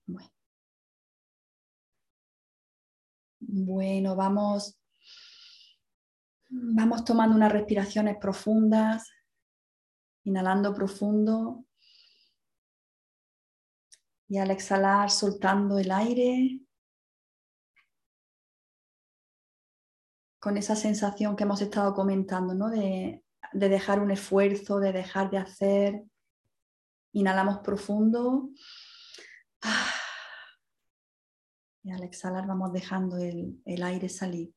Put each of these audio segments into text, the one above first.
Bueno, vamos tomando unas respiraciones profundas, inhalando profundo y al exhalar soltando el aire con esa sensación que hemos estado comentando, ¿no? De dejar un esfuerzo, de dejar de hacer. Inhalamos profundo y al exhalar vamos dejando el aire salir.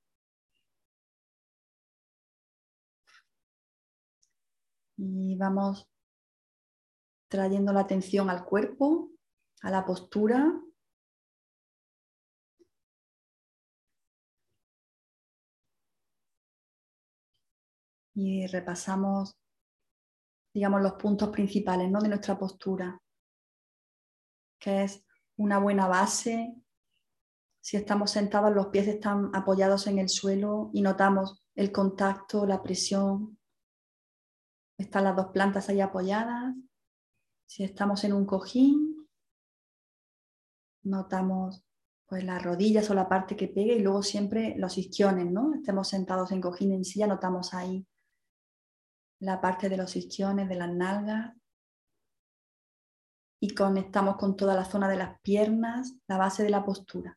Y vamos trayendo la atención al cuerpo, a la postura. Y repasamos, digamos, los puntos principales, ¿no? De nuestra postura, que es una buena base. Si estamos sentados, los pies están apoyados en el suelo y notamos el contacto, la presión. Están las dos plantas ahí apoyadas. Si estamos en un cojín, notamos pues las rodillas o la parte que pegue y luego siempre los isquiones, ¿no? Estemos sentados en cojín en silla, notamos ahí la parte de los isquiones, de las nalgas. Y conectamos con toda la zona de las piernas, la base de la postura.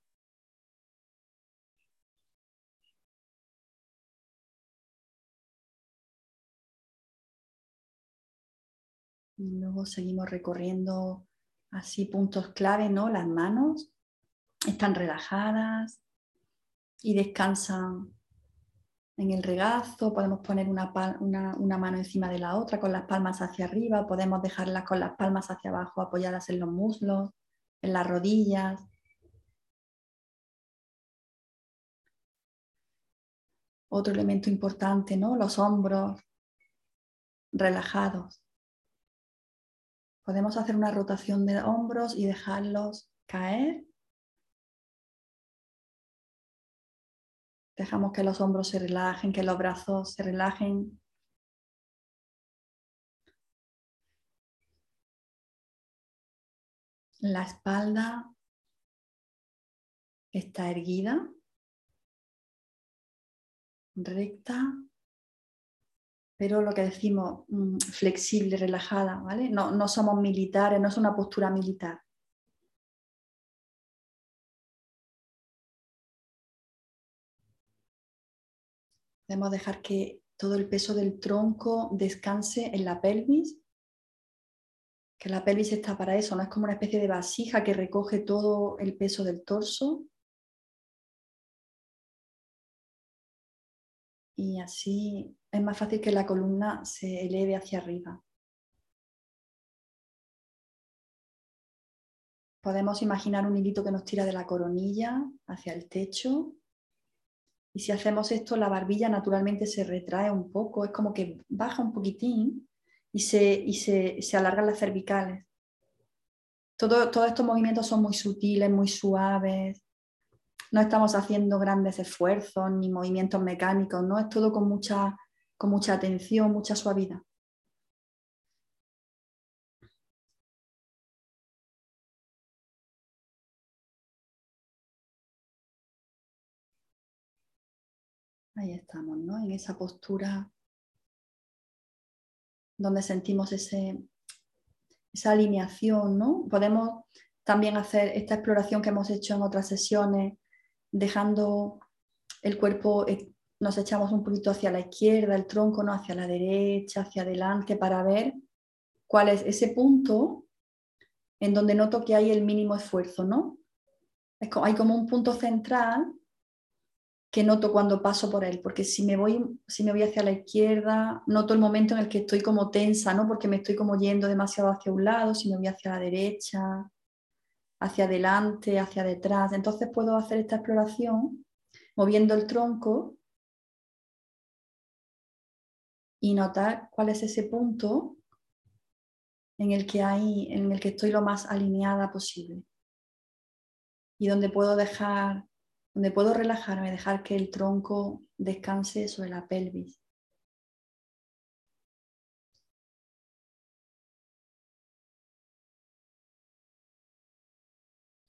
Y luego seguimos recorriendo así puntos clave, ¿no? Las manos están relajadas y descansan en el regazo. Podemos poner una mano encima de la otra con las palmas hacia arriba. Podemos dejarlas con las palmas hacia abajo apoyadas en los muslos, en las rodillas. Otro elemento importante, ¿no? Los hombros relajados. Podemos hacer una rotación de hombros y dejarlos caer. Dejamos que los hombros se relajen, que los brazos se relajen. La espalda está erguida, recta, pero lo que decimos, flexible, relajada, ¿vale? No somos militares, no es una postura militar. Podemos dejar que todo el peso del tronco descanse en la pelvis, que la pelvis está para eso, no es como una especie de vasija que recoge todo el peso del torso. Y así es más fácil que la columna se eleve hacia arriba. Podemos imaginar un hilito que nos tira de la coronilla hacia el techo. Y si hacemos esto, la barbilla naturalmente se retrae un poco, es como que baja un poquitín y se alargan las cervicales. Todos estos movimientos son muy sutiles, muy suaves. No estamos haciendo grandes esfuerzos ni movimientos mecánicos, ¿no? Es todo con mucha atención, mucha suavidad. Ahí estamos, ¿no? En esa postura donde sentimos esa alineación, ¿no? Podemos también hacer esta exploración que hemos hecho en otras sesiones, dejando el cuerpo, nos echamos un poquito hacia la izquierda, el tronco, ¿no? Hacia la derecha, hacia adelante, para ver cuál es ese punto en donde noto que hay el mínimo esfuerzo, ¿no? Hay como un punto central que noto cuando paso por él, porque si me voy hacia la izquierda, noto el momento en el que estoy como tensa, ¿no? Porque me estoy como yendo demasiado hacia un lado, si me voy hacia la derecha, hacia adelante, hacia detrás. Entonces puedo hacer esta exploración moviendo el tronco y notar cuál es ese punto en el que estoy lo más alineada posible y donde puedo relajarme, dejar que el tronco descanse sobre la pelvis.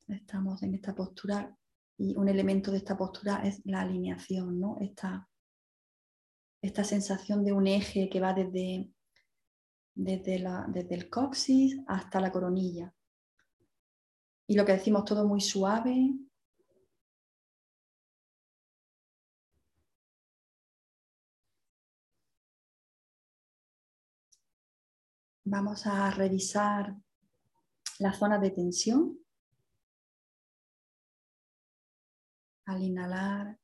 Estamos en esta postura y un elemento de esta postura es la alineación, ¿no? Esta sensación de un eje que va desde el coxis hasta la coronilla. Y lo que decimos, todo muy suave. Vamos a revisar la zona de tensión. Al inhalar,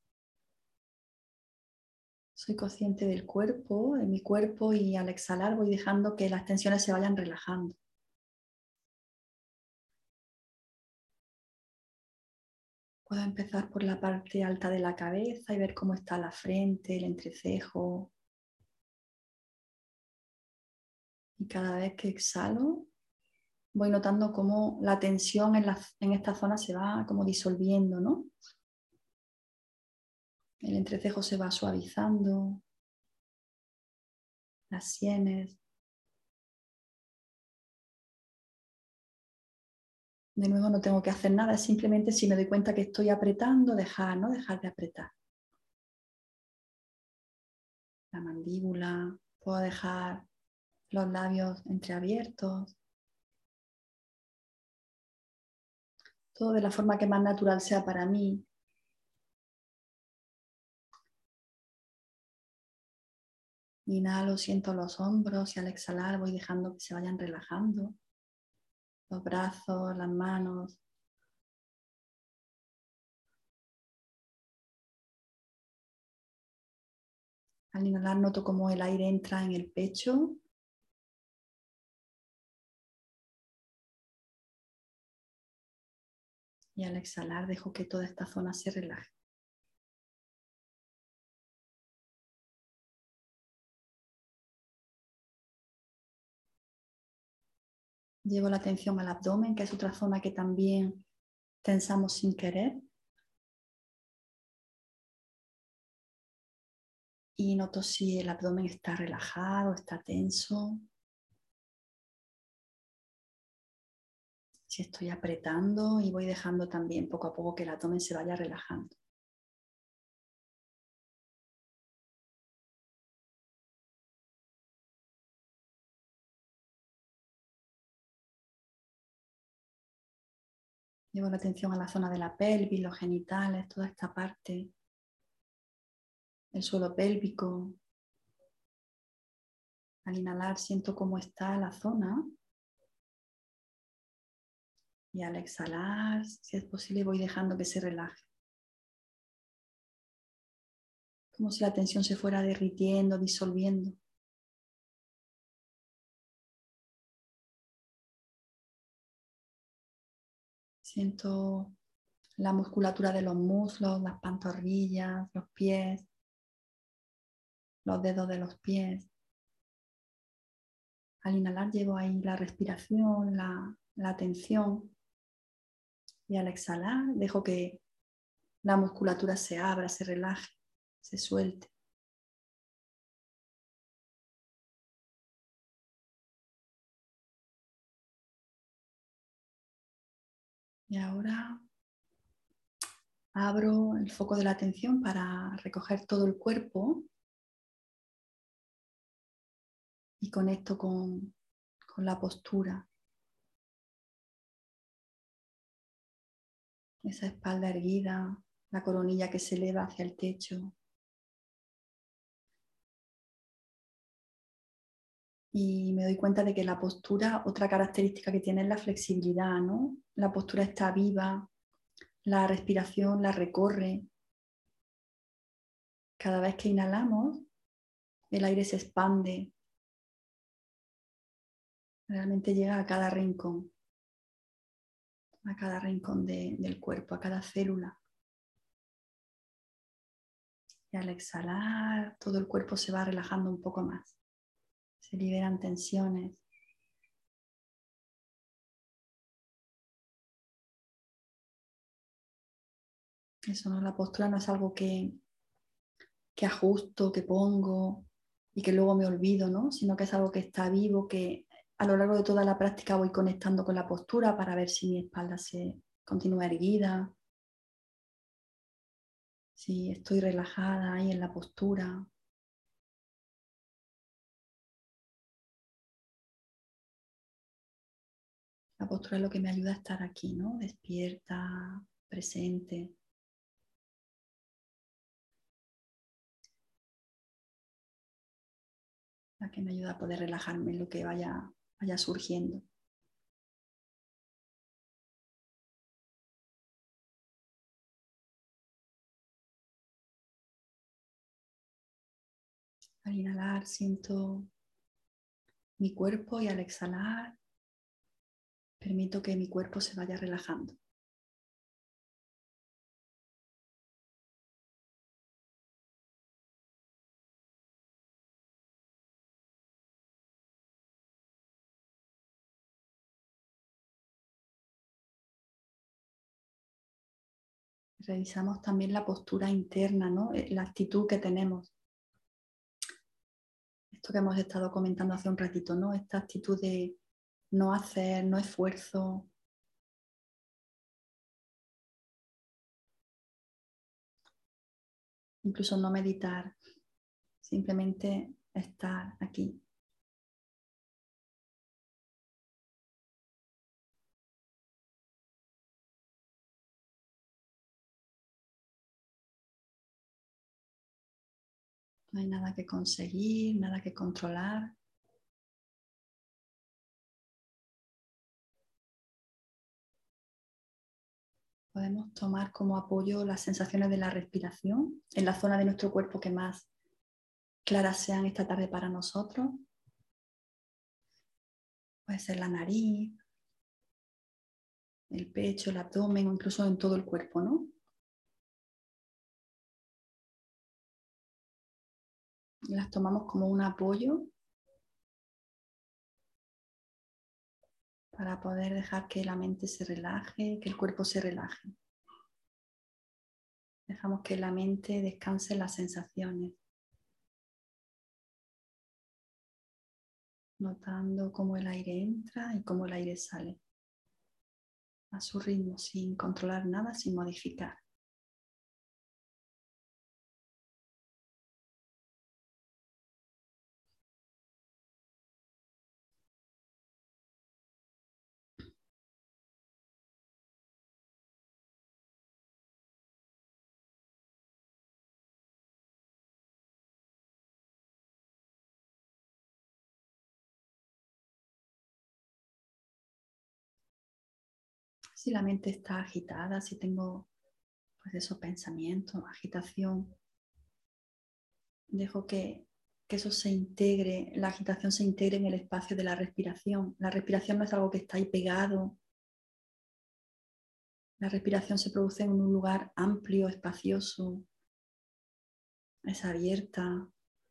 soy consciente del cuerpo, de mi cuerpo, y al exhalar voy dejando que las tensiones se vayan relajando. Puedo empezar por la parte alta de la cabeza y ver cómo está la frente, el entrecejo. Y cada vez que exhalo, voy notando cómo la tensión en esta zona se va como disolviendo, ¿no? El entrecejo se va suavizando, las sienes. De nuevo no tengo que hacer nada, es simplemente si me doy cuenta que estoy apretando, dejar, no dejar de apretar. La mandíbula, puedo dejar los labios entreabiertos. Todo de la forma que más natural sea para mí. Inhalo, siento los hombros y al exhalar voy dejando que se vayan relajando. Los brazos, las manos. Al inhalar noto cómo el aire entra en el pecho. Y al exhalar dejo que toda esta zona se relaje. Llevo la atención al abdomen, que es otra zona que también tensamos sin querer. Y noto si el abdomen está relajado, está tenso. Si estoy apretando, y voy dejando también poco a poco que el abdomen se vaya relajando. Llevo la atención a la zona de la pelvis, los genitales, toda esta parte, el suelo pélvico. Al inhalar siento cómo está la zona. Y al exhalar, si es posible, voy dejando que se relaje. Como si la tensión se fuera derritiendo, disolviendo. Siento la musculatura de los muslos, las pantorrillas, los pies, los dedos de los pies. Al inhalar llevo ahí la respiración, la tensión. Y al exhalar dejo que la musculatura se abra, se relaje, se suelte. Y ahora abro el foco de la atención para recoger todo el cuerpo y conecto con la postura. Esa espalda erguida, la coronilla que se eleva hacia el techo. Y me doy cuenta de que la postura, otra característica que tiene es la flexibilidad, ¿no? La postura está viva, la respiración la recorre. Cada vez que inhalamos, el aire se expande. Realmente llega a cada rincón del cuerpo, a cada célula. Y al exhalar, todo el cuerpo se va relajando un poco más. Se liberan tensiones. Eso, ¿no? La postura no es algo que ajusto, que pongo y que luego me olvido, ¿no? Sino que es algo que está vivo, que a lo largo de toda la práctica voy conectando con la postura para ver si mi espalda se continúa erguida. Si estoy relajada ahí en la postura. La postura es lo que me ayuda a estar aquí, ¿no? Despierta, presente. La que me ayuda a poder relajarme en lo que vaya surgiendo. Al inhalar siento mi cuerpo y al exhalar permito que mi cuerpo se vaya relajando. Revisamos también la postura interna, ¿no? La actitud que tenemos. Esto que hemos estado comentando hace un ratito, ¿no? Esta actitud de no hacer, no esfuerzo. Incluso no meditar, simplemente estar aquí. No hay nada que conseguir, nada que controlar. Podemos tomar como apoyo las sensaciones de la respiración en la zona de nuestro cuerpo que más claras sean esta tarde para nosotros. Puede ser la nariz, el pecho, el abdomen o incluso en todo el cuerpo, ¿no? Las tomamos como un apoyo para poder dejar que la mente se relaje, que el cuerpo se relaje. Dejamos que la mente descanse en las sensaciones, notando cómo el aire entra y cómo el aire sale, a su ritmo, sin controlar nada, sin modificar. Si la mente está agitada, si tengo pues esos pensamientos, agitación, dejo que eso se integre, la agitación se integre en el espacio de la respiración. La respiración no es algo que está ahí pegado. La respiración se produce en un lugar amplio, espacioso, es abierta.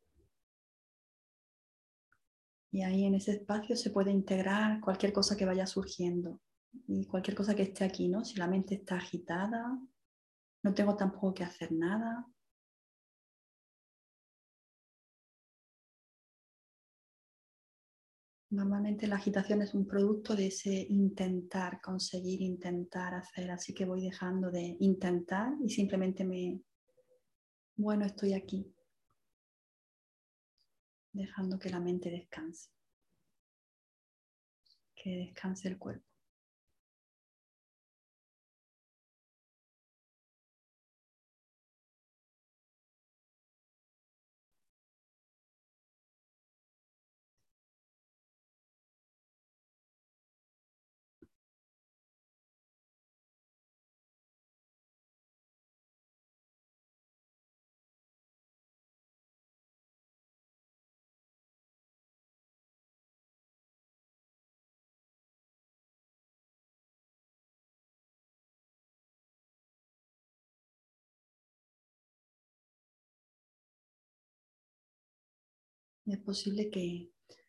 Y ahí en ese espacio se puede integrar cualquier cosa que vaya surgiendo y cualquier cosa que esté aquí, ¿no? Si la mente está agitada, no tengo tampoco que hacer nada. Normalmente la agitación es un producto de ese intentar, conseguir, intentar hacer, así que voy dejando de intentar y simplemente bueno, estoy aquí, dejando que la mente descanse, que descanse el cuerpo. Es posible que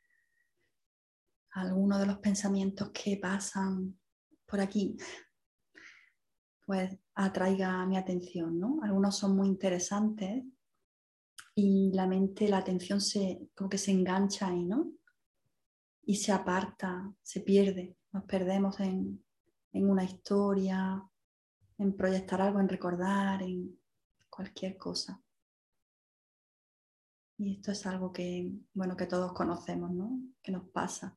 alguno de los pensamientos que pasan por aquí pues atraiga mi atención, ¿no? Algunos son muy interesantes y la mente, la atención como que se engancha ahí, ¿no? Y se aparta, se pierde, nos perdemos en en una historia, en proyectar algo, en recordar, en cualquier cosa. Y esto es algo que, bueno, que todos conocemos, ¿no? Que nos pasa.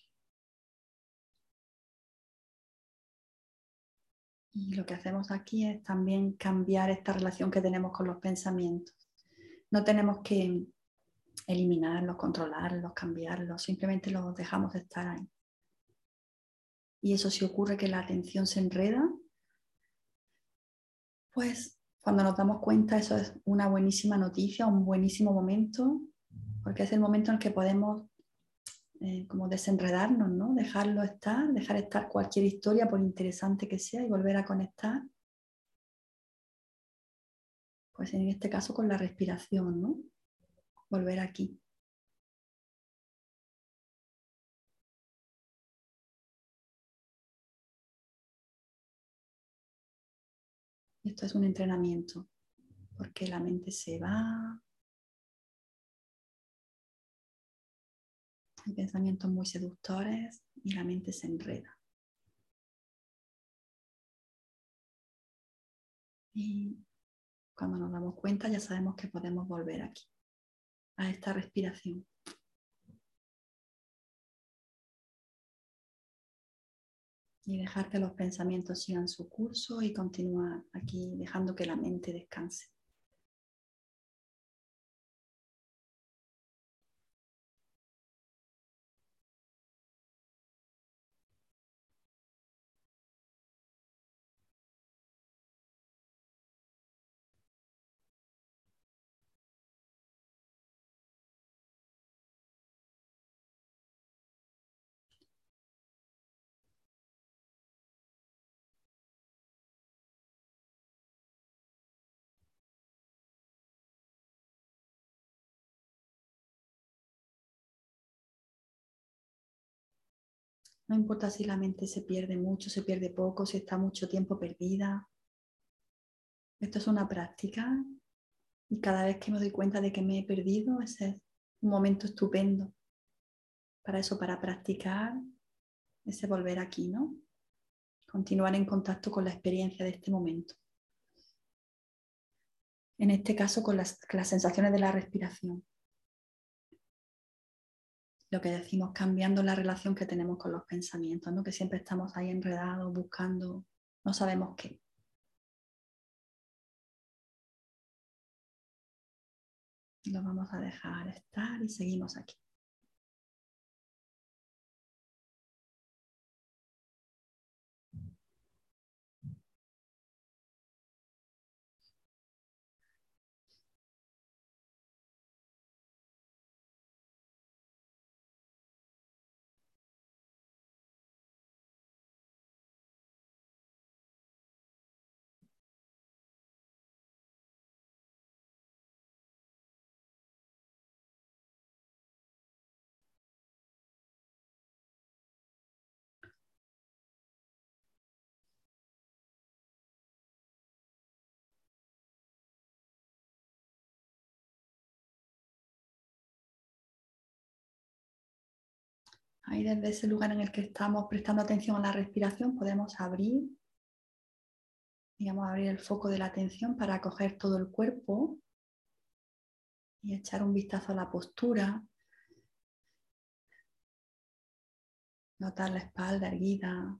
Y lo que hacemos aquí es también cambiar esta relación que tenemos con los pensamientos. No tenemos que eliminarlos, controlarlos, cambiarlos, simplemente los dejamos de estar ahí. Y eso, si ocurre que la atención se enreda, pues cuando nos damos cuenta eso es una buenísima noticia, un buenísimo momento, porque es el momento en el que podemos como desenredarnos, ¿no? Dejarlo estar, dejar estar cualquier historia por interesante que sea y volver a conectar, pues en este caso con la respiración, ¿no? Volver aquí. Esto es un entrenamiento, porque la mente se va, hay pensamientos muy seductores y la mente se enreda. Y cuando nos damos cuenta ya sabemos que podemos volver aquí, a esta respiración. Y dejar que los pensamientos sigan su curso y continuar aquí dejando que la mente descanse. No importa si la mente se pierde mucho, se pierde poco, si está mucho tiempo perdida. Esto es una práctica y cada vez que me doy cuenta de que me he perdido, ese es un momento estupendo para eso, para practicar ese volver aquí, ¿no? Continuar en contacto con la experiencia de este momento. En este caso con las sensaciones de la respiración. Lo que decimos, cambiando la relación que tenemos con los pensamientos, ¿no? Que siempre estamos ahí enredados, buscando, no sabemos qué. Lo vamos a dejar estar y seguimos aquí. Ahí desde ese lugar en el que estamos prestando atención a la respiración podemos abrir, digamos, abrir el foco de la atención para acoger todo el cuerpo y echar un vistazo a la postura, notar la espalda erguida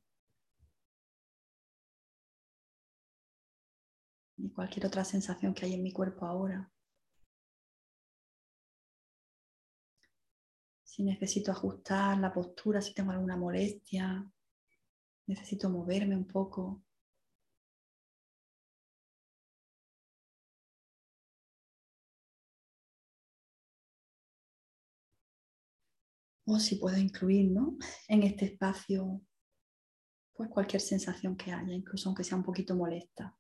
y cualquier otra sensación que hay en mi cuerpo ahora. Si necesito ajustar la postura, si tengo alguna molestia, necesito moverme un poco. O si puedo incluir, ¿no? En este espacio pues cualquier sensación que haya, incluso aunque sea un poquito molesta.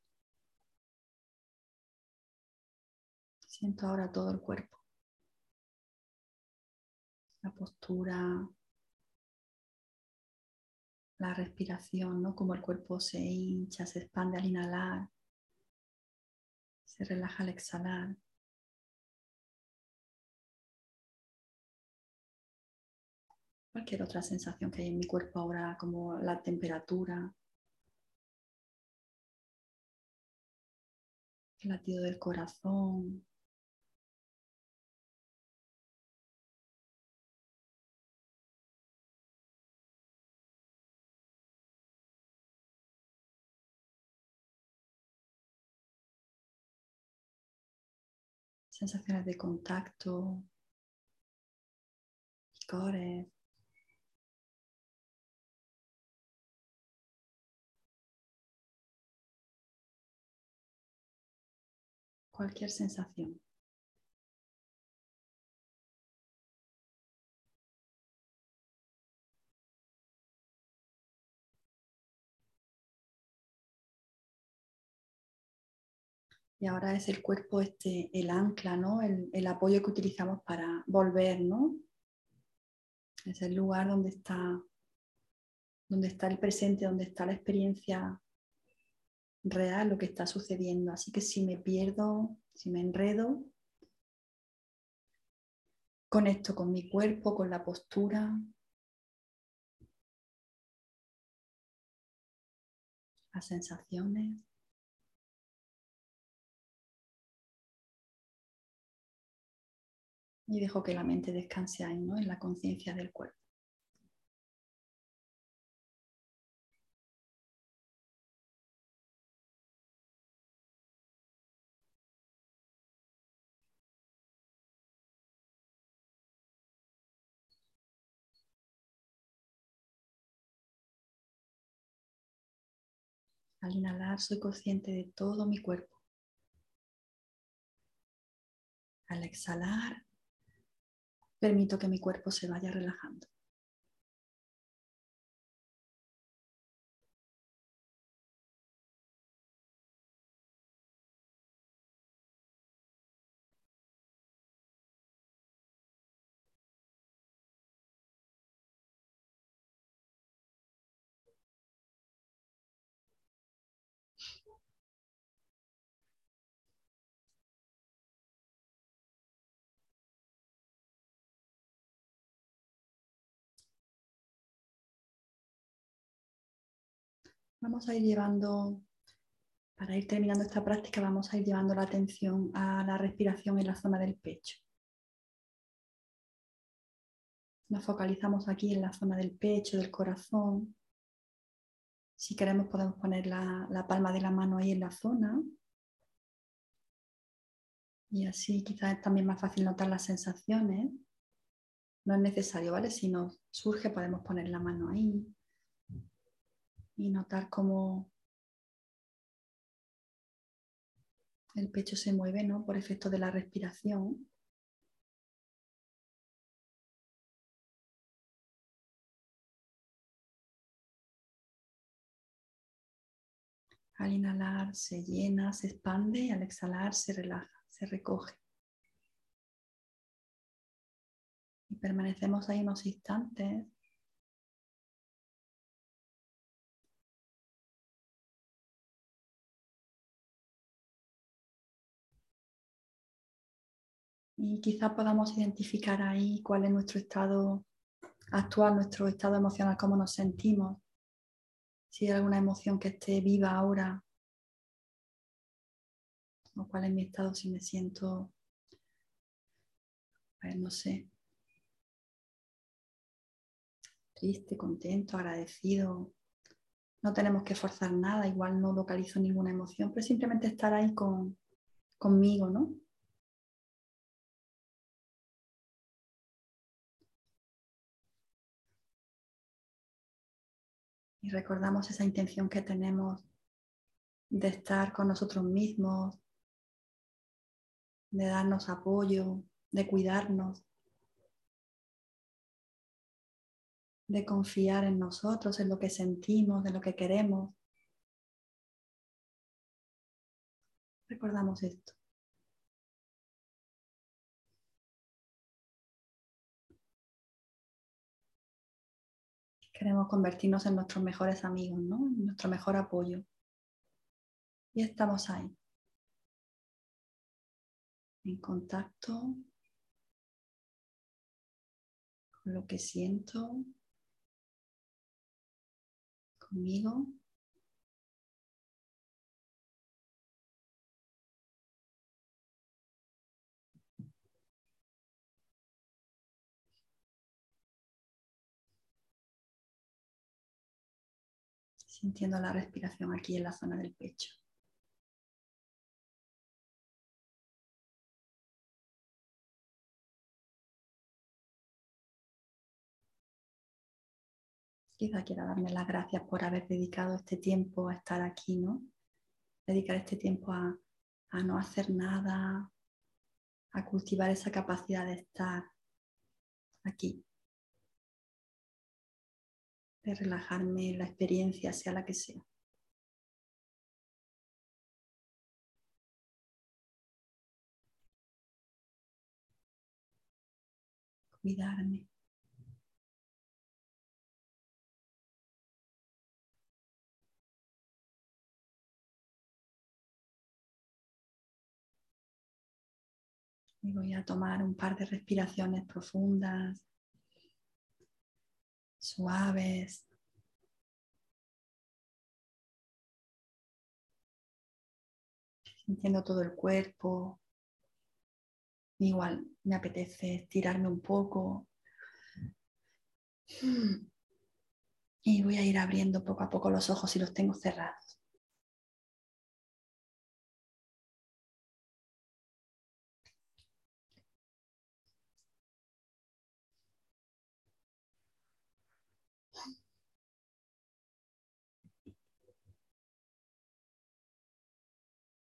Siento ahora todo el cuerpo, la postura, la respiración, ¿no? Como el cuerpo se hincha, se expande al inhalar, se relaja al exhalar. Cualquier otra sensación que hay en mi cuerpo ahora, como la temperatura, el latido del corazón. Sensaciones de contacto, picores. Cualquier sensación. Y ahora es el cuerpo el ancla, ¿no? El apoyo que utilizamos para volver, ¿no? Es el lugar donde está el presente, donde está la experiencia real, lo que está sucediendo. Así que si me pierdo, si me enredo, conecto con mi cuerpo, con la postura, las sensaciones. Y dejo que la mente descanse ahí, ¿no? En la conciencia del cuerpo. Al inhalar soy consciente de todo mi cuerpo. Al exhalar permito que mi cuerpo se vaya relajando. Vamos a ir llevando, para ir terminando esta práctica, vamos a ir llevando la atención a la respiración en la zona del pecho. Nos focalizamos aquí en la zona del pecho, del corazón. Si queremos podemos poner la palma de la mano ahí en la zona. Y así quizás es también más fácil notar las sensaciones. No es necesario, ¿vale? Si nos surge podemos poner la mano ahí y notar cómo el pecho se mueve, ¿no? Por efecto de la respiración. Al inhalar se llena, se expande y al exhalar se relaja, se recoge. Y permanecemos ahí unos instantes. Y quizá podamos identificar ahí cuál es nuestro estado actual, nuestro estado emocional, cómo nos sentimos. Si hay alguna emoción que esté viva ahora, o cuál es mi estado, si me siento, pues no sé, triste, contento, agradecido. No tenemos que forzar nada, igual no localizo ninguna emoción, pero simplemente estar ahí conmigo, ¿no? Y recordamos esa intención que tenemos de estar con nosotros mismos, de darnos apoyo, de cuidarnos, de confiar en nosotros, en lo que sentimos, en lo que queremos. Recordamos esto. Queremos convertirnos en nuestros mejores amigos, ¿no? En nuestro mejor apoyo. Y estamos ahí, en contacto con lo que siento, conmigo. sintiendo la respiración aquí en la zona del pecho. Quizá quiera darme las gracias por haber dedicado este tiempo a estar aquí, ¿no? Dedicar este tiempo a no hacer nada, a cultivar esa capacidad de estar aquí, de relajarme en la experiencia, sea la que sea. Cuidarme. Y voy a tomar un par de respiraciones profundas, suaves. Sintiendo todo el cuerpo. Igual me apetece estirarme un poco. Y voy a ir abriendo poco a poco los ojos si los tengo cerrados.